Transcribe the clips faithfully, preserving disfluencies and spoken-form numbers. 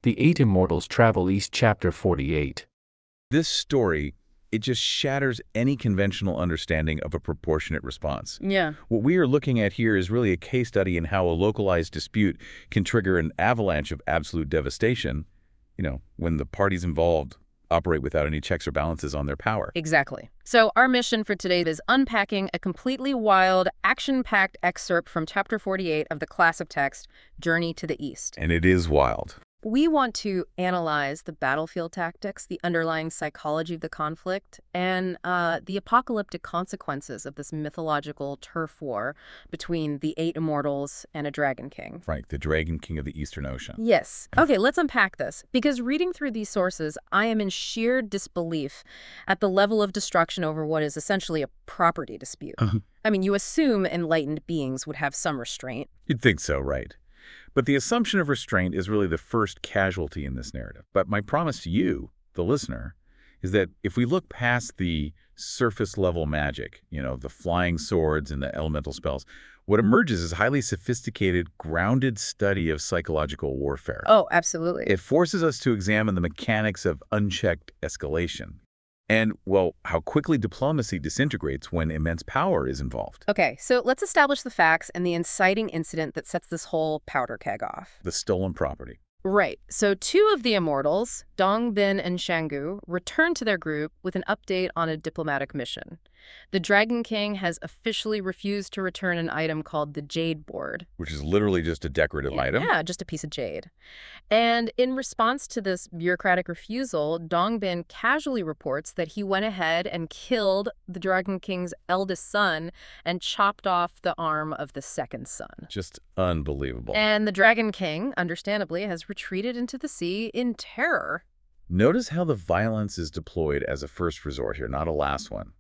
The Eight Immortals Travel East Chapter forty-eight. This story, it just shatters any conventional understanding of a proportionate response. Yeah. What we are looking at here is really a case study in how a localized dispute can trigger an avalanche of absolute devastation, you know, when the parties involved operate without any checks or balances on their power. Exactly. So our mission for today is unpacking a completely wild, action-packed excerpt from Chapter forty-eight of the classic text, Journey to the East. And it is wild. We want to analyze the battlefield tactics, the underlying psychology of the conflict, and uh, the apocalyptic consequences of this mythological turf war between the Eight Immortals and a Dragon King. Right, the Dragon King of the Eastern Ocean. Yes. Okay, let's unpack this. Because reading through these sources, I am in sheer disbelief at the level of destruction over what is essentially a property dispute. Uh-huh. I mean, you assume enlightened beings would have some restraint. You'd think so, right? But the assumption of restraint is really the first casualty in this narrative. But my promise to you, the listener, is that if we look past the surface-level magic, you know, the flying swords and the elemental spells, what emerges is highly sophisticated, grounded study of psychological warfare. Oh, absolutely. It forces us to examine the mechanics of unchecked escalation. And, well, how quickly diplomacy disintegrates when immense power is involved. Okay, so let's establish the facts and the inciting incident that sets this whole powder keg off. The stolen property. Right. So two of the immortals, Dong Bin and Shangu, return to their group with an update on a diplomatic mission. The Dragon King has officially refused to return an item called the Jade Board. Which is literally just a decorative yeah, item. Yeah, just a piece of jade. And in response to this bureaucratic refusal, Dong Bin casually reports that he went ahead and killed the Dragon King's eldest son and chopped off the arm of the second son. Just unbelievable. And the Dragon King, understandably, has retreated into the sea in terror. Notice how the violence is deployed as a first resort here, not a last one.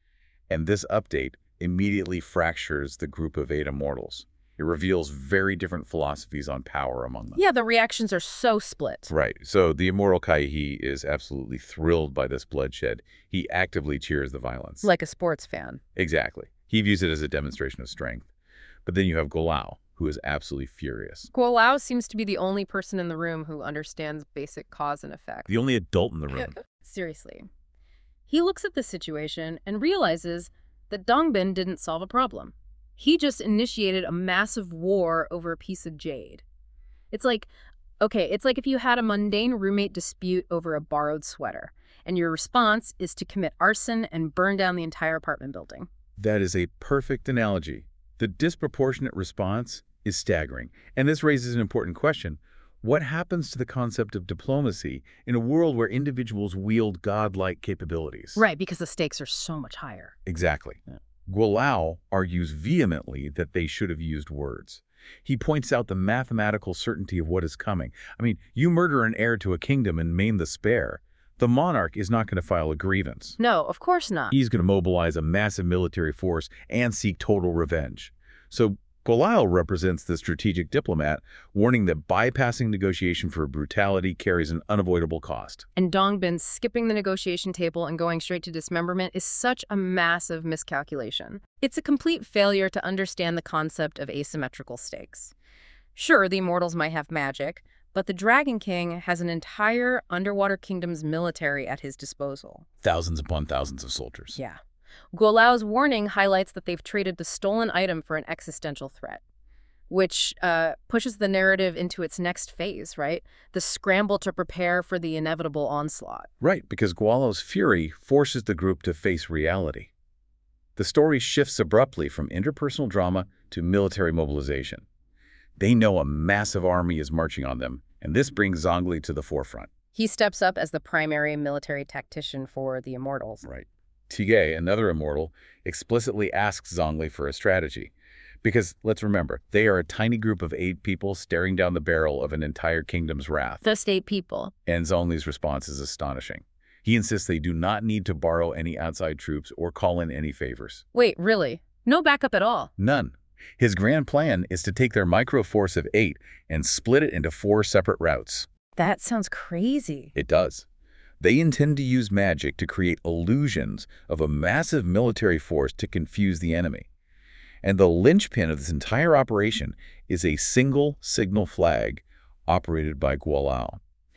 And this update immediately fractures the group of eight immortals. It reveals very different philosophies on power among them. Yeah, the reactions are so split. Right. So the immortal Kaihi is absolutely thrilled by this bloodshed. He actively cheers the violence. Like a sports fan. Exactly. He views it as a demonstration of strength. But then you have Guolao, who is absolutely furious. Guolao seems to be the only person in the room who understands basic cause and effect. The only adult in the room. Seriously. He looks at the situation and realizes that Dong Bin didn't solve a problem. He just initiated a massive war over a piece of jade. It's like, okay, it's like if you had a mundane roommate dispute over a borrowed sweater, and your response is to commit arson and burn down the entire apartment building. That is a perfect analogy. The disproportionate response is staggering. And this raises an important question. What happens to the concept of diplomacy in a world where individuals wield godlike capabilities? Right, because the stakes are so much higher. Exactly. Yeah. Guolao argues vehemently that they should have used words. He points out the mathematical certainty of what is coming. I mean, you murder an heir to a kingdom and maim the spare. The monarch is not going to file a grievance. No, of course not. He's going to mobilize a massive military force and seek total revenge. So Guolao represents the strategic diplomat, warning that bypassing negotiation for brutality carries an unavoidable cost. And Dong Bin skipping the negotiation table and going straight to dismemberment is such a massive miscalculation. It's a complete failure to understand the concept of asymmetrical stakes. Sure, the immortals might have magic, but the Dragon King has an entire underwater kingdom's military at his disposal. Thousands upon thousands of soldiers. Yeah. Guolao's warning highlights that they've traded the stolen item for an existential threat, which uh, pushes the narrative into its next phase, right? The scramble to prepare for the inevitable onslaught. Right, because Guolao's fury forces the group to face reality. The story shifts abruptly from interpersonal drama to military mobilization. They know a massive army is marching on them, and this brings Zhongli to the forefront. He steps up as the primary military tactician for the immortals. Right. Tigay, another immortal, explicitly asks Zhongli for a strategy. Because, let's remember, they are a tiny group of eight people staring down the barrel of an entire kingdom's wrath. Just eight people. And Zhongli's response is astonishing. He insists they do not need to borrow any outside troops or call in any favors. Wait, really? No backup at all? None. His grand plan is to take their micro force of eight and split it into four separate routes. That sounds crazy. It does. They intend to use magic to create illusions of a massive military force to confuse the enemy. And the linchpin of this entire operation is a single signal flag operated by Guolao.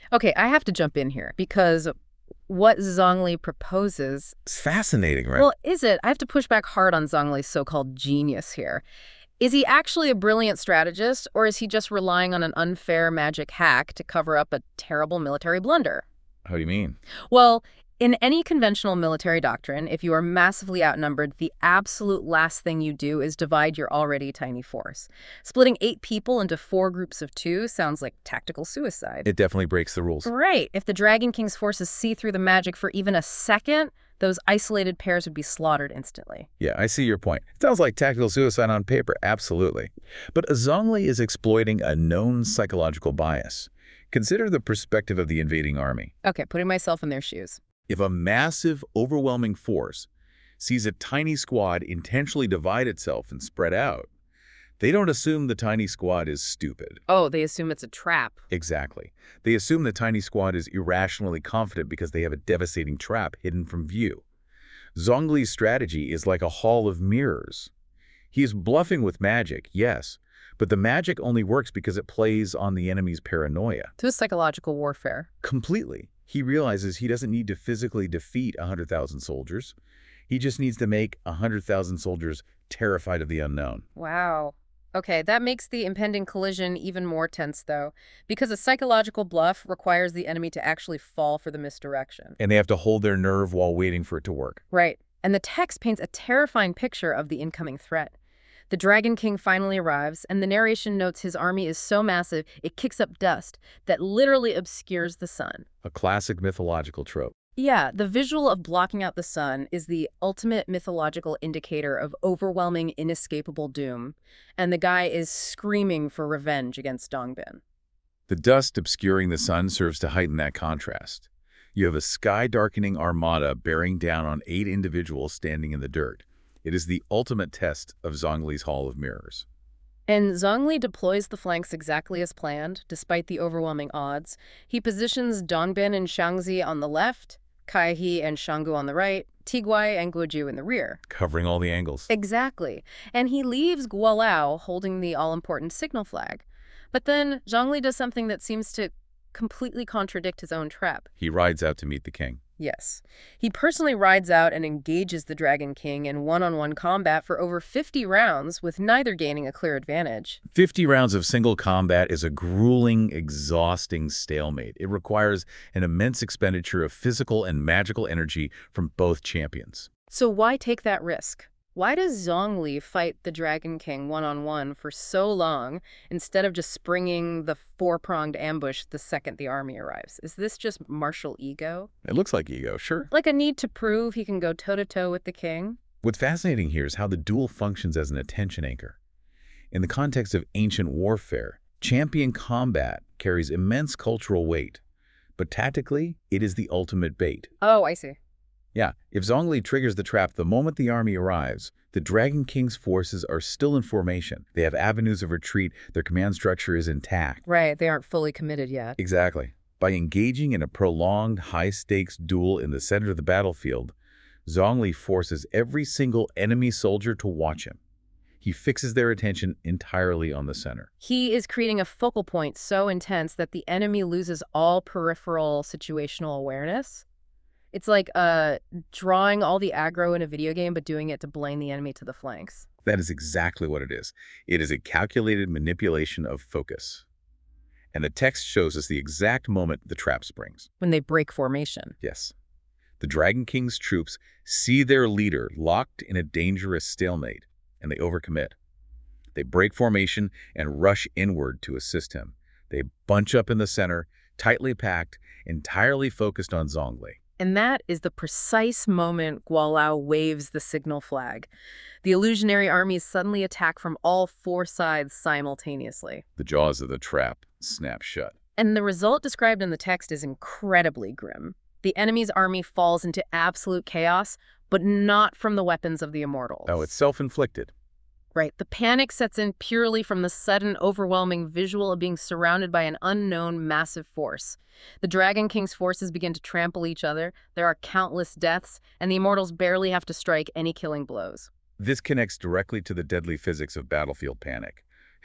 Okay, I have to jump in here because what Zhongli proposes, It's fascinating, right? well, is it? I have to push back hard on Zhongli's so-called genius here. Is he actually a brilliant strategist, or is he just relying on an unfair magic hack to cover up a terrible military blunder? How do you mean? Well, in any conventional military doctrine, if you are massively outnumbered, the absolute last thing you do is divide your already tiny force. Splitting eight people into four groups of two sounds like tactical suicide. It definitely breaks the rules. Right. If the Dragon King's forces see through the magic for even a second, those isolated pairs would be slaughtered instantly. Yeah, I see your point. It sounds like tactical suicide on paper, absolutely. But Zhongli is exploiting a known psychological bias. Consider the perspective of the invading army. Okay, putting myself in their shoes. If a massive, overwhelming force sees a tiny squad intentionally divide itself and spread out, they don't assume the tiny squad is stupid. Oh, they assume it's a trap. Exactly. They assume the tiny squad is irrationally confident because they have a devastating trap hidden from view. Zhongli's strategy is like a hall of mirrors. He is bluffing with magic, yes, but the magic only works because it plays on the enemy's paranoia. To psychological warfare. Completely. He realizes he doesn't need to physically defeat one hundred thousand soldiers. He just needs to make one hundred thousand soldiers terrified of the unknown. Wow. Okay, that makes the impending collision even more tense, though, because a psychological bluff requires the enemy to actually fall for the misdirection. And they have to hold their nerve while waiting for it to work. Right. And the text paints a terrifying picture of the incoming threat. The Dragon King finally arrives, and the narration notes his army is so massive it kicks up dust that literally obscures the sun. A classic mythological trope. Yeah, the visual of blocking out the sun is the ultimate mythological indicator of overwhelming, inescapable doom, and the guy is screaming for revenge against Dongbin. The dust obscuring the sun serves to heighten that contrast. You have a sky-darkening armada bearing down on eight individuals standing in the dirt. It is the ultimate test of Zhongli's Hall of Mirrors. And Zhongli deploys the flanks exactly as planned, despite the overwhelming odds. He positions Dongbin and Xiangzi on the left, Kaihe and Shanggu on the right, Tigui and Guoju in the rear. Covering all the angles. Exactly. And he leaves Guolao holding the all-important signal flag. But then Zhongli does something that seems to completely contradict his own trap. He rides out to meet the king. Yes. He personally rides out and engages the Dragon King in one-on-one combat for over fifty rounds, with neither gaining a clear advantage. fifty rounds of single combat is a grueling, exhausting stalemate. It requires an immense expenditure of physical and magical energy from both champions. So why take that risk? Why does Zhongli fight the Dragon King one-on-one for so long instead of just springing the four-pronged ambush the second the army arrives? Is this just martial ego? It looks like ego, sure. Like a need to prove he can go toe-to-toe with the king? What's fascinating here is how the duel functions as an attention anchor. In the context of ancient warfare, champion combat carries immense cultural weight, but tactically, it is the ultimate bait. Oh, I see. Yeah, if Zhongli triggers the trap the moment the army arrives, the Dragon King's forces are still in formation. They have avenues of retreat, their command structure is intact. Right, they aren't fully committed yet. Exactly. By engaging in a prolonged, high-stakes duel in the center of the battlefield, Zhongli forces every single enemy soldier to watch him. He fixes their attention entirely on the center. He is creating a focal point so intense that the enemy loses all peripheral situational awareness. It's like uh, drawing all the aggro in a video game, but doing it to blind the enemy to the flanks. That is exactly what it is. It is a calculated manipulation of focus. And the text shows us the exact moment the trap springs. When they break formation. Yes. The Dragon King's troops see their leader locked in a dangerous stalemate, and they overcommit. They break formation and rush inward to assist him. They bunch up in the center, tightly packed, entirely focused on Zhongli. And that is the precise moment Guolao waves the signal flag. The illusionary armies suddenly attack from all four sides simultaneously. The jaws of the trap snap shut. And the result described in the text is incredibly grim. The enemy's army falls into absolute chaos, but not from the weapons of the immortals. Oh, it's self-inflicted. Right. The panic sets in purely from the sudden, overwhelming visual of being surrounded by an unknown, massive force. The Dragon King's forces begin to trample each other, there are countless deaths, and the immortals barely have to strike any killing blows. This connects directly to the deadly physics of battlefield panic.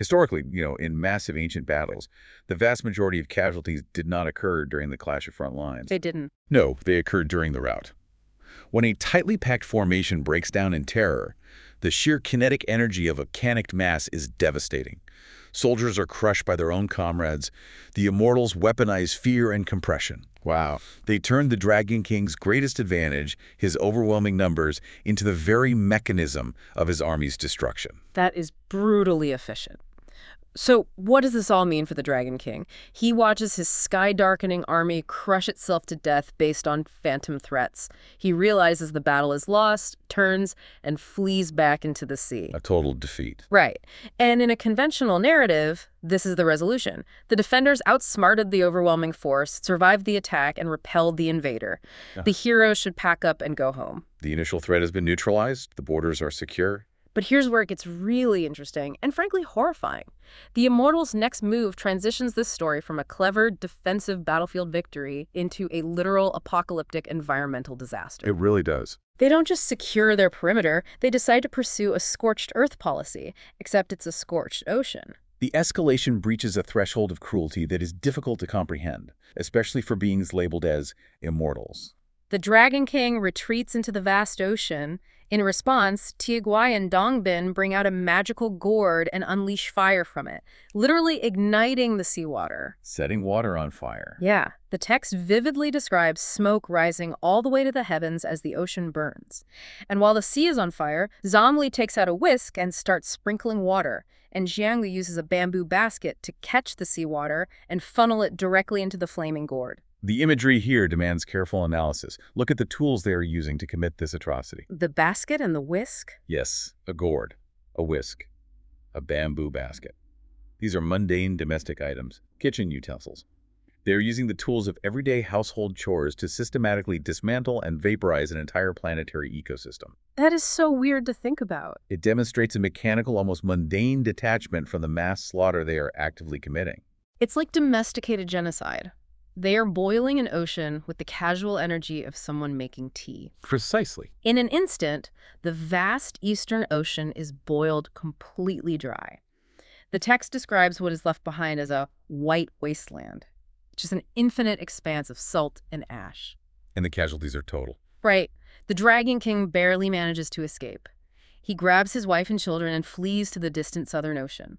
Historically, you know, in massive ancient battles, the vast majority of casualties did not occur during the clash of front lines. They didn't. No, they occurred during the rout. When a tightly packed formation breaks down in terror, the sheer kinetic energy of a panicked mass is devastating. Soldiers are crushed by their own comrades. The Immortals weaponize fear and compression. Wow. They turned the Dragon King's greatest advantage, his overwhelming numbers, into the very mechanism of his army's destruction. That is brutally efficient. So what does this all mean for the Dragon King? He watches his sky-darkening army crush itself to death based on phantom threats. He realizes the battle is lost, turns, and flees back into the sea. A total defeat. Right. And in a conventional narrative, this is the resolution. The defenders outsmarted the overwhelming force, survived the attack, and repelled the invader. Yeah. The hero should pack up and go home. The initial threat has been neutralized. The borders are secure. But here's where it gets really interesting and frankly horrifying. The Immortals' next move transitions this story from a clever, defensive battlefield victory into a literal apocalyptic environmental disaster. It really does. They don't just secure their perimeter, they decide to pursue a scorched earth policy, except it's a scorched ocean. The escalation breaches a threshold of cruelty that is difficult to comprehend, especially for beings labeled as immortals. The Dragon King retreats into the vast ocean. In response, Tiaguai and Dongbin bring out a magical gourd and unleash fire from it, literally igniting the seawater. Setting water on fire. Yeah, the text vividly describes smoke rising all the way to the heavens as the ocean burns. And while the sea is on fire, Zhongli takes out a whisk and starts sprinkling water, and Jiangli uses a bamboo basket to catch the seawater and funnel it directly into the flaming gourd. The imagery here demands careful analysis. Look at the tools they are using to commit this atrocity. The basket and the whisk? Yes, a gourd, a whisk, a bamboo basket. These are mundane domestic items, kitchen utensils. They are using the tools of everyday household chores to systematically dismantle and vaporize an entire planetary ecosystem. That is so weird to think about. It demonstrates a mechanical, almost mundane detachment from the mass slaughter they are actively committing. It's like domesticated genocide. They are boiling an ocean with the casual energy of someone making tea. Precisely. In an instant, the vast eastern ocean is boiled completely dry. The text describes what is left behind as a white wasteland, just an infinite expanse of salt and ash. And the casualties are total. Right. The Dragon King barely manages to escape. He grabs his wife and children and flees to the distant southern ocean.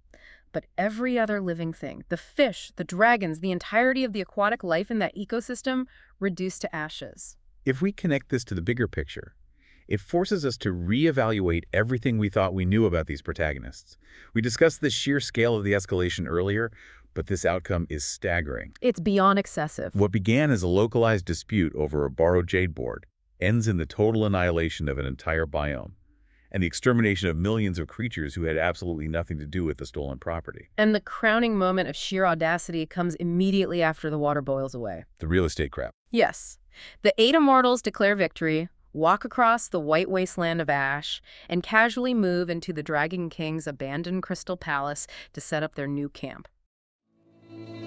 But every other living thing, the fish, the dragons, the entirety of the aquatic life in that ecosystem, reduced to ashes. If we connect this to the bigger picture, it forces us to reevaluate everything we thought we knew about these protagonists. We discussed the sheer scale of the escalation earlier, but this outcome is staggering. It's beyond excessive. What began as a localized dispute over a borrowed jade board ends in the total annihilation of an entire biome and the extermination of millions of creatures who had absolutely nothing to do with the stolen property. And the crowning moment of sheer audacity comes immediately after the water boils away. The real estate crap. Yes. The eight immortals declare victory, walk across the white wasteland of ash, and casually move into the Dragon King's abandoned crystal palace to set up their new camp.